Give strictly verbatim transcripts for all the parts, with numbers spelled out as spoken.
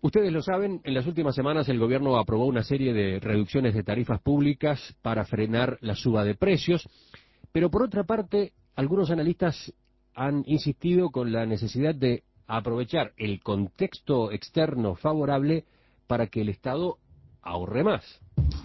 Ustedes lo saben, en las últimas semanas el gobierno aprobó una serie de reducciones de tarifas públicas para frenar la suba de precios, pero por otra parte, algunos analistas han insistido con la necesidad de aprovechar el contexto externo favorable para que el Estado ahorre más.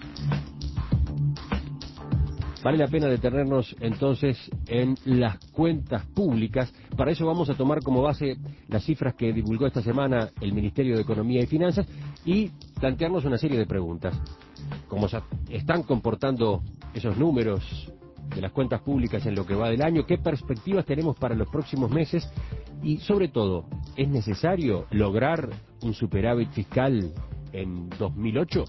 Vale la pena detenernos entonces en las cuentas públicas. Para eso vamos a tomar como base las cifras que divulgó esta semana el Ministerio de Economía y Finanzas y plantearnos una serie de preguntas. ¿Cómo se están comportando esos números de las cuentas públicas en lo que va del año? ¿Qué perspectivas tenemos para los próximos meses? Y sobre todo, ¿es necesario lograr un superávit fiscal en dos mil ocho?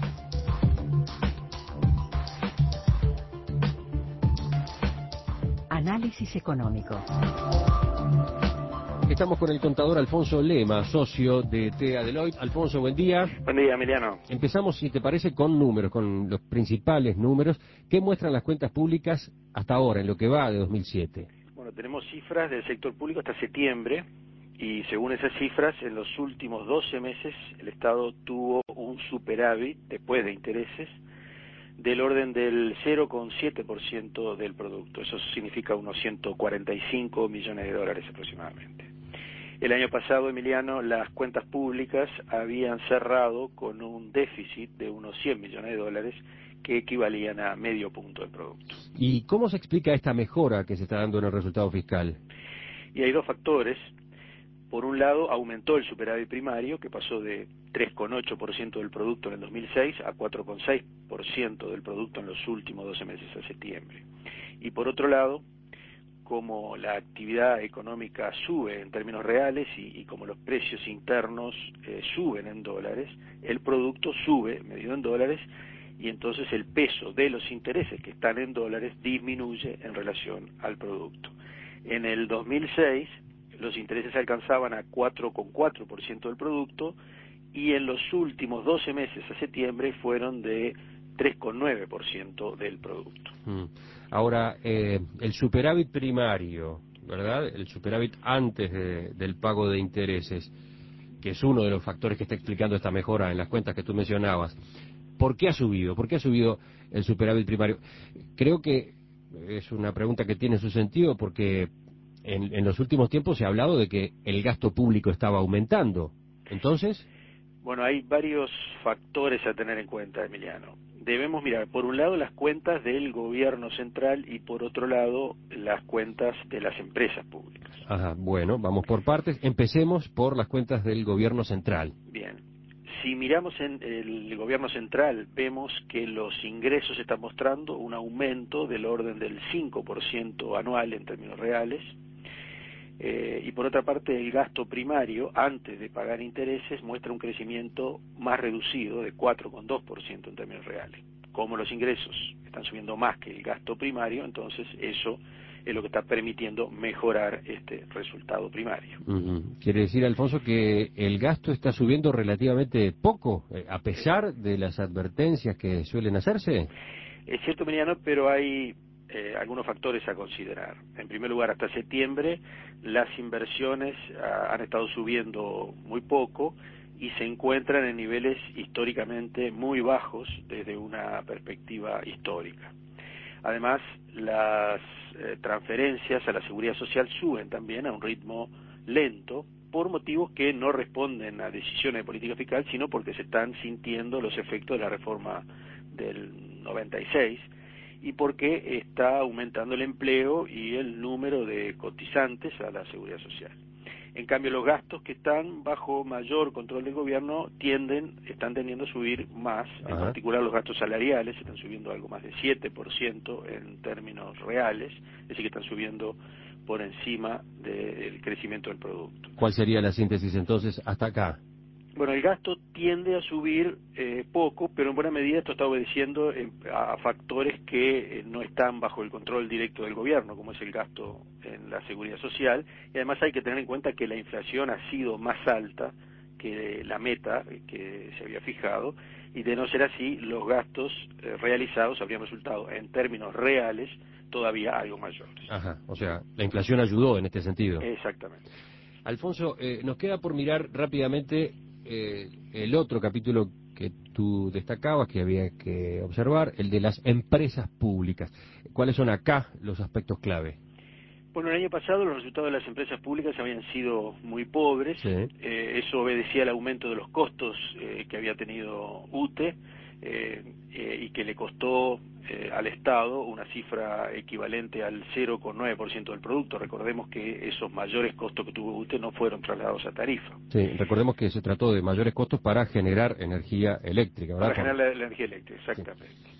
Análisis económico. Estamos con el contador Alfonso Lema, socio de T E A Deloitte. Alfonso, buen día. Buen día, Emiliano. Empezamos, si te parece, con números, con los principales números. ¿Qué muestran las cuentas públicas hasta ahora, en lo que va de dos mil siete? Bueno, tenemos cifras del sector público hasta septiembre y según esas cifras, en los últimos doce meses el Estado tuvo un superávit, después de intereses, del orden del cero coma siete por ciento del producto. Eso significa unos ciento cuarenta y cinco millones de dólares aproximadamente. El año pasado, Emiliano, las cuentas públicas habían cerrado con un déficit de unos cien millones de dólares que equivalían a medio punto del producto. ¿Y cómo se explica esta mejora que se está dando en el resultado fiscal? Y hay dos factores. Por un lado, aumentó el superávit primario, que pasó de tres coma ocho por ciento del producto en el dos mil seis a cuatro coma seis por ciento del producto en los últimos doce meses a septiembre. Y por otro lado, como la actividad económica sube en términos reales y, y como los precios internos eh, suben en dólares, el producto sube medido en dólares y entonces el peso de los intereses que están en dólares disminuye en relación al producto. En el dos mil seis los intereses alcanzaban a cuatro coma cuatro por ciento del producto y en los últimos doce meses a septiembre fueron de tres coma nueve por ciento del producto. Mm. Ahora, eh, el superávit primario, ¿verdad? El superávit antes de, del pago de intereses, que es uno de los factores que está explicando esta mejora en las cuentas que tú mencionabas. ¿Por qué ha subido? ¿Por qué ha subido el superávit primario? Creo que es una pregunta que tiene su sentido porque en, en los últimos tiempos se ha hablado de que el gasto público estaba aumentando. Entonces... Bueno, hay varios factores a tener en cuenta, Emiliano. Debemos mirar, por un lado, las cuentas del gobierno central y, por otro lado, las cuentas de las empresas públicas. Ajá, bueno, vamos por partes. Empecemos por las cuentas del gobierno central. Bien. Si miramos en el gobierno central, vemos que los ingresos están mostrando un aumento del orden del cinco por ciento anual en términos reales. Eh, y por otra parte el gasto primario antes de pagar intereses muestra un crecimiento más reducido de cuatro coma dos por ciento en términos reales. Como los ingresos están subiendo más que el gasto primario, entonces eso es lo que está permitiendo mejorar este resultado primario. Uh-huh. Quiere decir, Alfonso, que el gasto está subiendo relativamente poco, eh, a pesar de las advertencias que suelen hacerse. Es cierto, Emiliano, pero hay Eh, algunos factores a considerar. En primer lugar, hasta septiembre las inversiones ah, han estado subiendo muy poco y se encuentran en niveles históricamente muy bajos desde una perspectiva histórica. Además, las eh, transferencias a la seguridad social suben también a un ritmo lento por motivos que no responden a decisiones de política fiscal, sino porque se están sintiendo los efectos de la reforma del noventa y seis y porque está aumentando el empleo y el número de cotizantes a la seguridad social. En cambio, los gastos que están bajo mayor control del gobierno tienden, están tendiendo a subir más, en Ajá. particular los gastos salariales están subiendo algo más de siete por ciento en términos reales, es decir, que están subiendo por encima del crecimiento del producto. ¿Cuál sería la síntesis entonces hasta acá? Bueno, el gasto tiende a subir eh, poco, pero en buena medida esto está obedeciendo eh, a factores que eh, no están bajo el control directo del gobierno, como es el gasto en la seguridad social, y además hay que tener en cuenta que la inflación ha sido más alta que la meta que se había fijado, y de no ser así, los gastos eh, realizados habrían resultado, en términos reales, todavía algo mayores. Ajá, o sea, la inflación ayudó en este sentido. Exactamente. Alfonso, eh, nos queda por mirar rápidamente eh, el otro capítulo que tú destacabas, que había que observar, el de las empresas públicas. ¿Cuáles son acá los aspectos clave? Bueno, el año pasado los resultados de las empresas públicas habían sido muy pobres. Sí. Eh, eso obedecía al aumento de los costos eh, que había tenido U T E eh, eh, y que le costó eh, al Estado una cifra equivalente al cero coma nueve por ciento del producto. Recordemos que esos mayores costos que tuvo U T E no fueron trasladados a tarifa. Sí, recordemos que se trató de mayores costos para generar energía eléctrica, ¿verdad? Para generar la, la energía eléctrica, exactamente. Sí.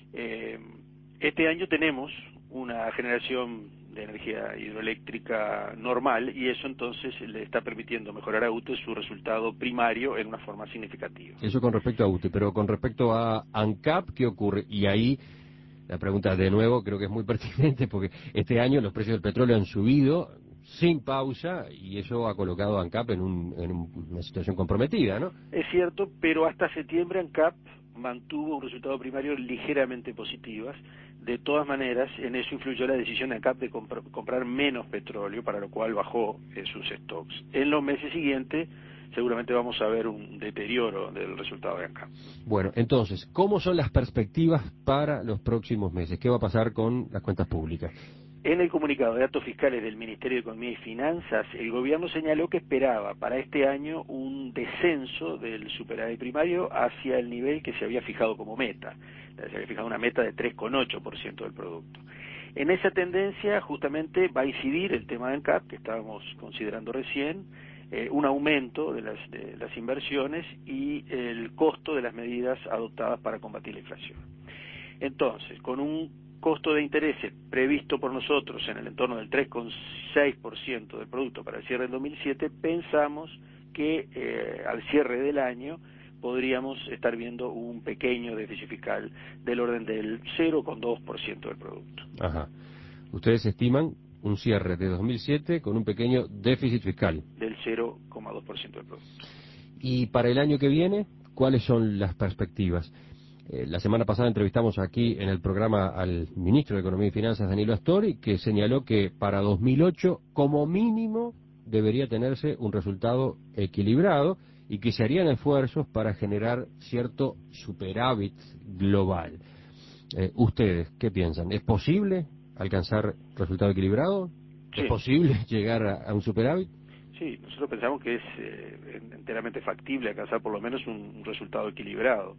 Eh, este año tenemos una generación de energía hidroeléctrica normal y eso entonces le está permitiendo mejorar a U T E su resultado primario en una forma significativa. Eso con respecto a U T E, pero con respecto a ANCAP, ¿qué ocurre? Y ahí la pregunta de nuevo creo que es muy pertinente porque este año los precios del petróleo han subido sin pausa y eso ha colocado a ANCAP en, un, en una situación comprometida, ¿no? Es cierto, pero hasta septiembre ANCAP mantuvo un resultado primario ligeramente positivas. De todas maneras, en eso influyó la decisión de ANCAP de comprar, comprar menos petróleo, para lo cual bajó eh, sus stocks. En los meses siguientes, seguramente vamos a ver un deterioro del resultado de ANCAP. Bueno, entonces, ¿cómo son las perspectivas para los próximos meses? ¿Qué va a pasar con las cuentas públicas? En el comunicado de datos fiscales del Ministerio de Economía y Finanzas, el gobierno señaló que esperaba para este año un descenso del superávit primario hacia el nivel que se había fijado como meta. Se había fijado una meta de tres coma ocho por ciento del producto. En esa tendencia justamente va a incidir el tema de ANCAP, que estábamos considerando recién, eh, un aumento de las, de las inversiones y el costo de las medidas adoptadas para combatir la inflación. Entonces, con un costo de intereses previsto por nosotros en el entorno del tres coma seis por ciento del producto para el cierre del dos mil siete, pensamos que eh, al cierre del año podríamos estar viendo un pequeño déficit fiscal del orden del cero coma dos por ciento del producto. Ajá. Ustedes estiman un cierre de dos mil siete con un pequeño déficit fiscal. Del cero coma dos por ciento del producto. Y para el año que viene, ¿cuáles son las perspectivas? Eh, la semana pasada entrevistamos aquí en el programa al ministro de Economía y Finanzas, Danilo Astori, que señaló que para dos mil ocho, como mínimo, debería tenerse un resultado equilibrado y que se harían esfuerzos para generar cierto superávit global. Eh, ¿Ustedes qué piensan? ¿Es posible alcanzar resultado equilibrado? Sí. ¿Es posible llegar a, a un superávit? Sí, nosotros pensamos que es eh, enteramente factible alcanzar por lo menos un, un resultado equilibrado.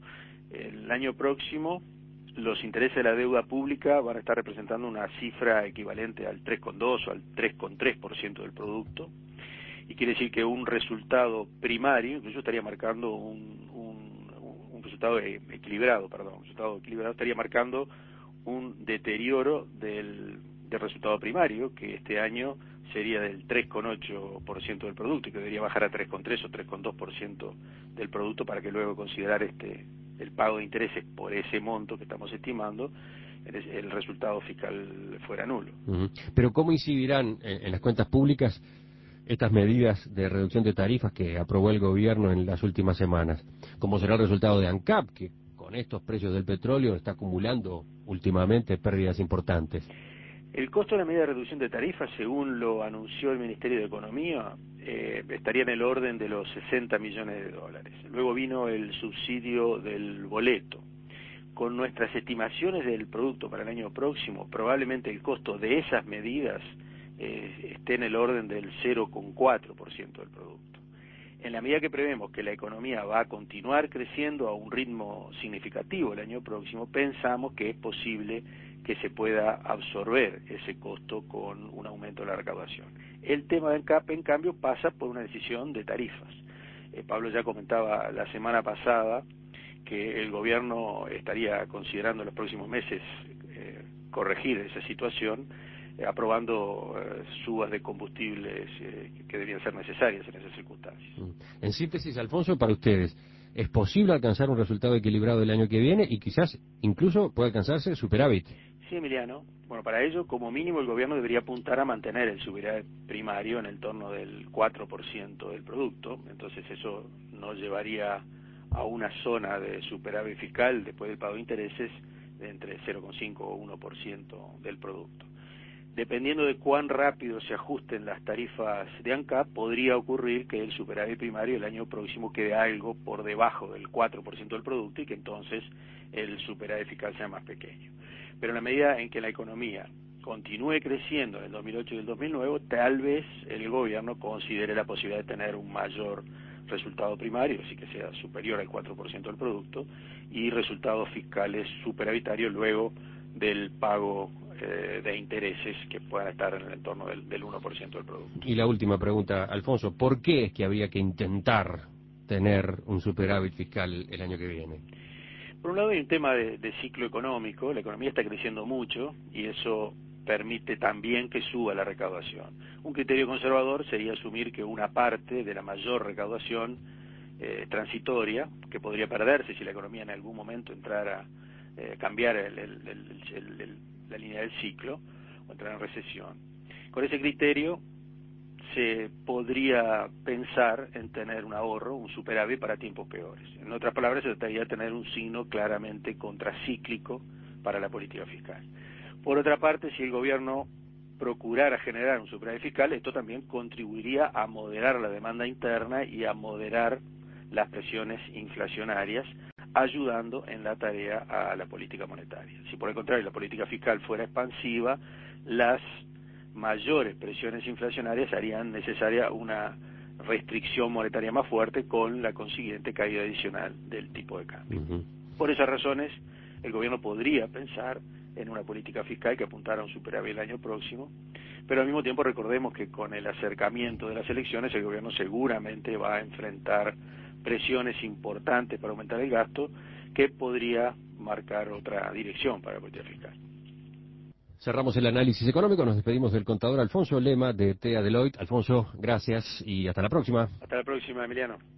El año próximo los intereses de la deuda pública van a estar representando una cifra equivalente al tres coma dos o al tres coma tres por ciento del producto, y quiere decir que un resultado primario, incluso estaría marcando un, un, un resultado equilibrado, perdón, un resultado equilibrado estaría marcando un deterioro del, del resultado primario, que este año sería del tres coma ocho por ciento del producto y que debería bajar a tres coma tres o tres coma dos por ciento del producto para que luego considerar este el pago de intereses por ese monto que estamos estimando, el resultado fiscal fuera nulo. Uh-huh. Pero ¿cómo incidirán en, en las cuentas públicas estas medidas de reducción de tarifas que aprobó el gobierno en las últimas semanas? ¿Cómo será el resultado de ANCAP, que con estos precios del petróleo está acumulando últimamente pérdidas importantes? El costo de la medida de reducción de tarifas, según lo anunció el Ministerio de Economía, eh, estaría en el orden de los sesenta millones de dólares. Luego vino el subsidio del boleto. Con nuestras estimaciones del producto para el año próximo, probablemente el costo de esas medidas eh, esté en el orden del cero coma cuatro por ciento del producto. En la medida que prevemos que la economía va a continuar creciendo a un ritmo significativo el año próximo, pensamos que es posible que se pueda absorber ese costo con un aumento de la recaudación. El tema de ANCAP, en cambio, pasa por una decisión de tarifas. Eh, Pablo ya comentaba la semana pasada que el gobierno estaría considerando en los próximos meses eh, corregir esa situación, eh, aprobando eh, subas de combustibles eh, que debían ser necesarias en esas circunstancias. En síntesis, Alfonso, para ustedes, ¿es posible alcanzar un resultado equilibrado el año que viene y quizás incluso pueda alcanzarse superávit? Sí, Emiliano. Bueno, para ello, como mínimo, el gobierno debería apuntar a mantener el superávit primario en el torno del cuatro por ciento del producto. Entonces eso nos llevaría a una zona de superávit fiscal después del pago de intereses de entre cero coma cinco o uno por ciento del producto. dependiendo de cuán rápido se ajusten las tarifas de ANCAP, podría ocurrir que el superávit primario el año próximo quede algo por debajo del cuatro por ciento del producto y que entonces el superávit fiscal sea más pequeño. Pero en la medida en que la economía continúe creciendo en el dos mil ocho y el dos mil nueve, tal vez el gobierno considere la posibilidad de tener un mayor resultado primario, así que sea superior al cuatro por ciento del producto, y resultados fiscales superavitarios luego del pago eh, de intereses que puedan estar en el entorno del, del uno por ciento del producto. Y la última pregunta, Alfonso, ¿por qué es que habría que intentar tener un superávit fiscal el año que viene? Por un lado hay un tema de, de ciclo económico, la economía está creciendo mucho y eso permite también que suba la recaudación. Un criterio conservador sería asumir que una parte de la mayor recaudación eh, transitoria, que podría perderse si la economía en algún momento entrara a eh, cambiar el, el, el, el, el, la línea del ciclo o entrar en recesión. Con ese criterio se podría pensar en tener un ahorro, un superávit para tiempos peores. En otras palabras, se trataría de tener un signo claramente contracíclico para la política fiscal. Por otra parte, si el gobierno procurara generar un superávit fiscal, esto también contribuiría a moderar la demanda interna y a moderar las presiones inflacionarias, ayudando en la tarea a la política monetaria. Si por el contrario la política fiscal fuera expansiva, las mayores presiones inflacionarias harían necesaria una restricción monetaria más fuerte con la consiguiente caída adicional del tipo de cambio. Uh-huh. Por esas razones, el gobierno podría pensar en una política fiscal que apuntara a un superávit el año próximo, pero al mismo tiempo recordemos que con el acercamiento de las elecciones el gobierno seguramente va a enfrentar presiones importantes para aumentar el gasto que podría marcar otra dirección para la política fiscal. Cerramos el análisis económico, nos despedimos del contador Alfonso Lema de T E A Deloitte. Alfonso, gracias y hasta la próxima. Hasta la próxima, Emiliano.